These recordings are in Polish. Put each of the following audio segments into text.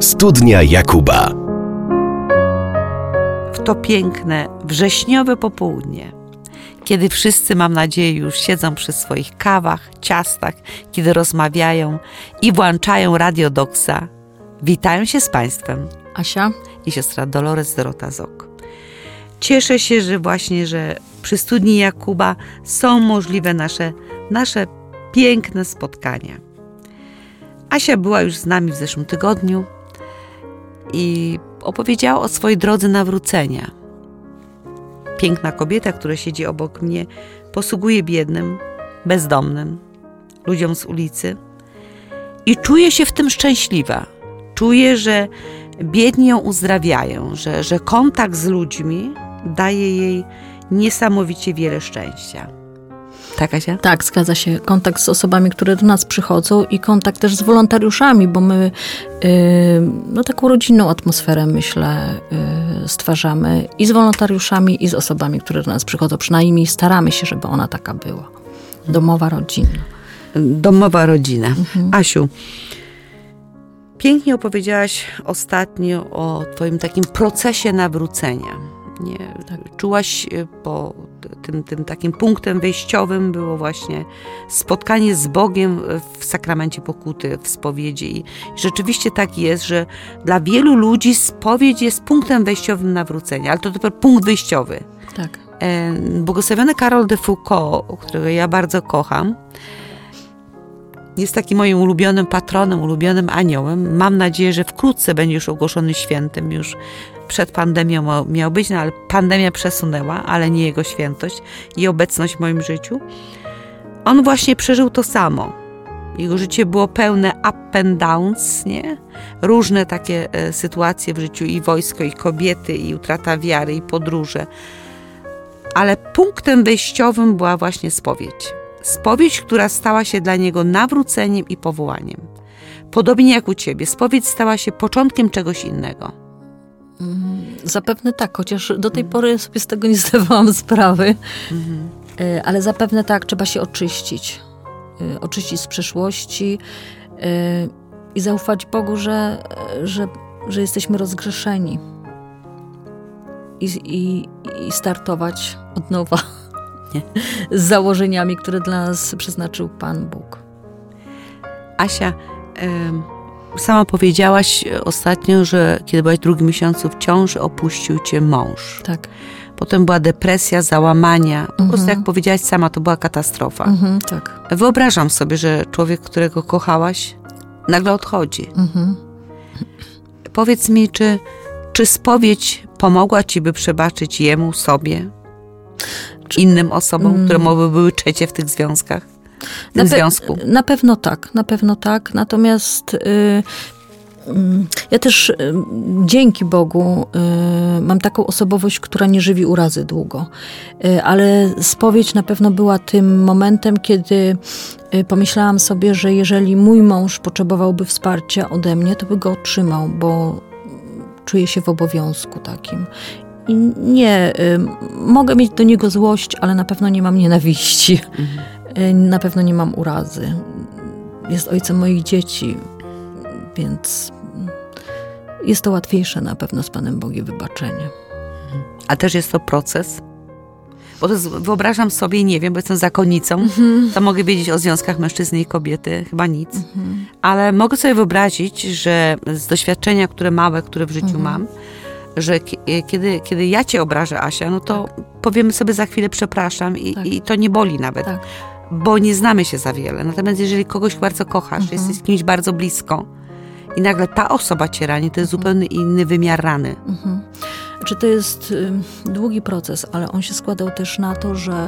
Studnia Jakuba. W to piękne, wrześniowe popołudnie, kiedy wszyscy, mam nadzieję, już siedzą przy swoich kawach, ciastach, kiedy rozmawiają i włączają Radio Doksa, witają się z Państwem Asia i siostra Dolores Dorota Zok. Cieszę się, że przy Studni Jakuba są możliwe nasze piękne spotkania. Asia była już z nami w zeszłym tygodniu i opowiedziała o swojej drodze nawrócenia. Piękna kobieta, która siedzi obok mnie, posługuje biednym, bezdomnym, ludziom z ulicy i czuje się w tym szczęśliwa. Czuje, że biedni ją uzdrawiają, że kontakt z ludźmi daje jej niesamowicie wiele szczęścia. Tak, Asia? Tak, zgadza się. Kontakt z osobami, które do nas przychodzą i kontakt też z wolontariuszami, bo my taką rodzinną atmosferę, myślę, stwarzamy i z wolontariuszami, i z osobami, które do nas przychodzą. Przynajmniej staramy się, żeby ona taka była. Domowa rodzina. Domowa rodzina. Asiu, pięknie opowiedziałaś ostatnio o twoim takim procesie nawrócenia. Nie, czułaś, bo tym takim punktem wyjściowym było właśnie spotkanie z Bogiem w sakramencie pokuty, w spowiedzi. I rzeczywiście tak jest, że dla wielu ludzi spowiedź jest punktem wejściowym nawrócenia, ale to dopiero punkt wyjściowy. Tak. Błogosławiony Karol de Foucauld, którego ja bardzo kocham, jest takim moim ulubionym patronem, ulubionym aniołem. Mam nadzieję, że wkrótce będzie już ogłoszony świętym. Już przed pandemią miał być, ale pandemia przesunęła, ale nie jego świętość i obecność w moim życiu. On właśnie przeżył to samo. Jego życie było pełne up and downs, nie? Różne takie sytuacje w życiu, i wojsko, i kobiety, i utrata wiary, i podróże. Ale punktem wyjściowym była właśnie spowiedź. Spowiedź, która stała się dla niego nawróceniem i powołaniem. Podobnie jak u ciebie, spowiedź stała się początkiem czegoś innego. Zapewne tak, chociaż do tej pory sobie z tego nie zdawałam sprawy. Ale zapewne tak, trzeba się oczyścić. Oczyścić z przeszłości i zaufać Bogu, że jesteśmy rozgrzeszeni. I startować od nowa. Nie. Z założeniami, które dla nas przeznaczył Pan Bóg. Asia, sama powiedziałaś ostatnio, że kiedy byłaś w 2. miesiącu w ciąży, opuścił cię mąż. Tak. Potem była depresja, załamania. Po prostu jak powiedziałaś sama, to była katastrofa. Tak. Wyobrażam sobie, że człowiek, którego kochałaś, nagle odchodzi. Powiedz mi, czy spowiedź pomogła ci, by przebaczyć jemu, sobie, innym osobom, które mogły były trzecie w tych związkach? W tym związku? Na pewno tak. Natomiast ja też dzięki Bogu mam taką osobowość, która nie żywi urazy długo. Ale spowiedź na pewno była tym momentem, kiedy pomyślałam sobie, że jeżeli mój mąż potrzebowałby wsparcia ode mnie, to by go otrzymał, bo czuję się w obowiązku takim. I nie, mogę mieć do niego złość, ale na pewno nie mam nienawiści. Na pewno nie mam urazy. Jest ojcem moich dzieci, więc jest to łatwiejsze na pewno z Panem Bogiem wybaczenie. A też jest to proces? Bo to jest, wyobrażam sobie, nie wiem, bo jestem zakonnicą, to mogę wiedzieć o związkach mężczyzny i kobiety, chyba nic. Ale mogę sobie wyobrazić, że z doświadczenia, które w życiu mam, że kiedy ja cię obrażę, Asia, no to powiemy sobie za chwilę przepraszam i to nie boli nawet. Tak. Bo nie znamy się za wiele. Natomiast jeżeli kogoś bardzo kochasz, jesteś z kimś bardzo blisko i nagle ta osoba cię rani, to jest zupełnie inny wymiar rany. Znaczy, to jest długi proces, ale on się składał też na to, że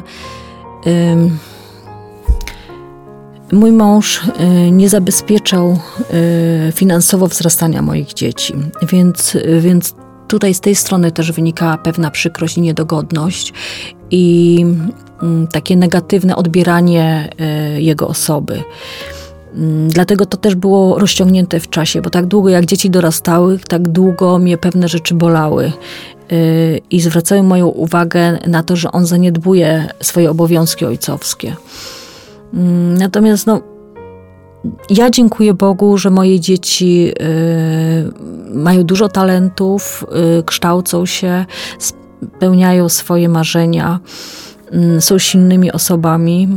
mój mąż nie zabezpieczał finansowo wzrastania moich dzieci, więc tutaj z tej strony też wynikała pewna przykrość i niedogodność i takie negatywne odbieranie jego osoby. Dlatego to też było rozciągnięte w czasie, bo tak długo jak dzieci dorastały, tak długo mnie pewne rzeczy bolały i zwracały moją uwagę na to, że on zaniedbuje swoje obowiązki ojcowskie. Natomiast Ja dziękuję Bogu, że moje dzieci mają dużo talentów, kształcą się, spełniają swoje marzenia, są silnymi osobami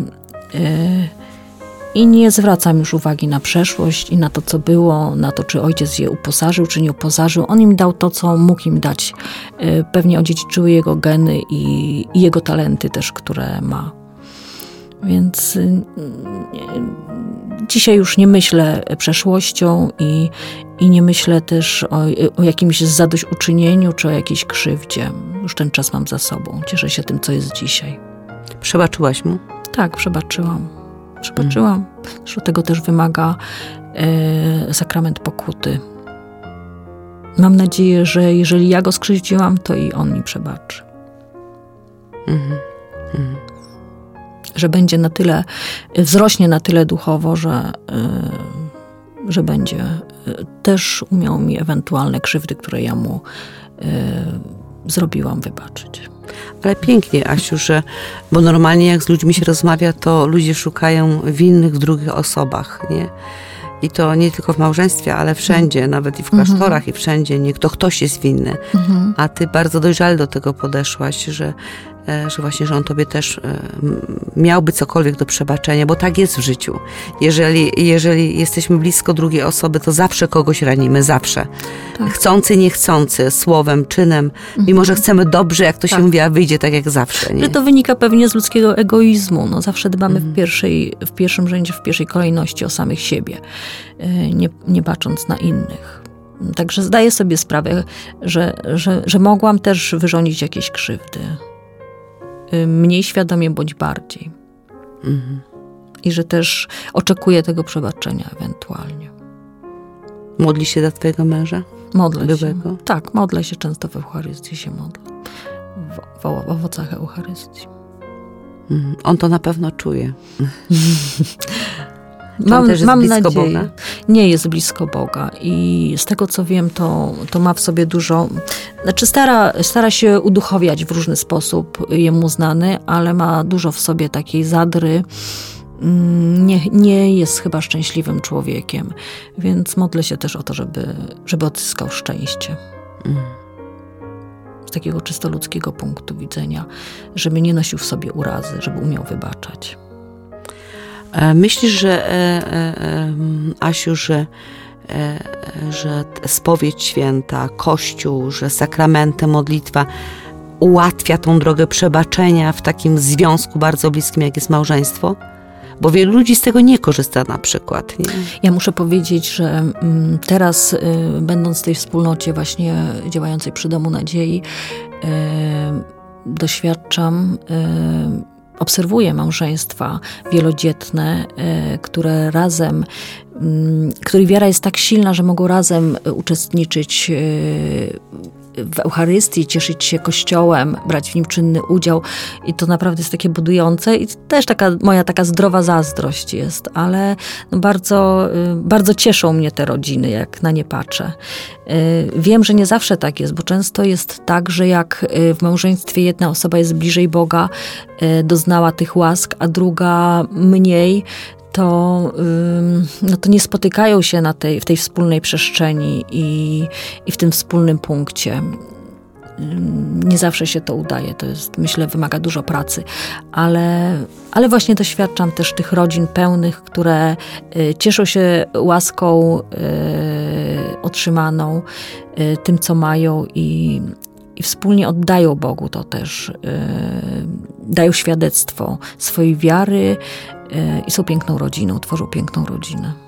i nie zwracam już uwagi na przeszłość i na to, co było, na to, czy ojciec je uposażył, czy nie uposażył. On im dał to, co mógł im dać. Pewnie odziedziczyły jego geny i jego talenty też, które ma. Więc dzisiaj już nie myślę przeszłością i nie myślę też o jakimś zadośćuczynieniu czy o jakiejś krzywdzie. Już ten czas mam za sobą. Cieszę się tym, co jest dzisiaj. Przebaczyłaś mu? Tak, przebaczyłam. Zresztą tego też wymaga sakrament pokuty. Mam nadzieję, że jeżeli ja go skrzywdziłam, to i on mi przebaczy. Że będzie na tyle, wzrośnie na tyle duchowo, że będzie też umiał mi ewentualne krzywdy, które ja mu zrobiłam, wybaczyć. Ale pięknie, Asiu, bo normalnie jak z ludźmi się rozmawia, to ludzie szukają winnych w drugich osobach, nie? I to nie tylko w małżeństwie, ale wszędzie, nawet i w klasztorach i wszędzie, ktoś jest winny. A ty bardzo dojrzale do tego podeszłaś, że właśnie, że on tobie też miałby cokolwiek do przebaczenia, bo tak jest w życiu. Jeżeli jesteśmy blisko drugiej osoby, to zawsze kogoś ranimy, zawsze. Tak. Chcący, niechcący, słowem, czynem, mimo że chcemy dobrze, jak to się mówi, a wyjdzie tak jak zawsze. Nie? Że to wynika pewnie z ludzkiego egoizmu. No, zawsze dbamy w pierwszym rzędzie, w pierwszej kolejności o samych siebie, nie bacząc na innych. Także zdaję sobie sprawę, że mogłam też wyrządzić jakieś krzywdy. Mniej świadomie bądź bardziej. I że też oczekuję tego przebaczenia ewentualnie. Modlisz się za twojego męża? Modlę się. Tak, modlę się często w Eucharystii, się modlę. W owocach Eucharystii. On to na pewno czuje. Mam nadzieję. Boga? Nie jest blisko Boga i z tego, co wiem, to ma w sobie dużo... Znaczy stara się uduchowiać w różny sposób, jemu znany, ale ma dużo w sobie takiej zadry. Nie jest chyba szczęśliwym człowiekiem, więc modlę się też o to, żeby odzyskał szczęście. Z takiego czysto ludzkiego punktu widzenia, żeby nie nosił w sobie urazy, żeby umiał wybaczać. Myślisz, że Asiu, że spowiedź święta, Kościół, że sakramenty, modlitwa ułatwia tą drogę przebaczenia w takim związku bardzo bliskim, jak jest małżeństwo? Bo wielu ludzi z tego nie korzysta na przykład. Nie? Ja muszę powiedzieć, że teraz, będąc w tej wspólnocie właśnie działającej przy Domu Nadziei, doświadczam, obserwuję małżeństwa wielodzietne, które razem, których wiara jest tak silna, że mogą razem uczestniczyć w Eucharystii, cieszyć się Kościołem, brać w nim czynny udział i to naprawdę jest takie budujące i też moja taka zdrowa zazdrość jest, ale no bardzo, bardzo cieszą mnie te rodziny, jak na nie patrzę. Wiem, że nie zawsze tak jest, bo często jest tak, że jak w małżeństwie jedna osoba jest bliżej Boga, doznała tych łask, a druga mniej, to nie spotykają się w tej wspólnej przestrzeni i w tym wspólnym punkcie. Nie zawsze się to udaje, to jest, myślę, wymaga dużo pracy, ale właśnie doświadczam też tych rodzin pełnych, które cieszą się łaską otrzymaną, tym, co mają i wspólnie oddają Bogu to też. Dają świadectwo swojej wiary i są piękną rodziną, tworzą piękną rodzinę.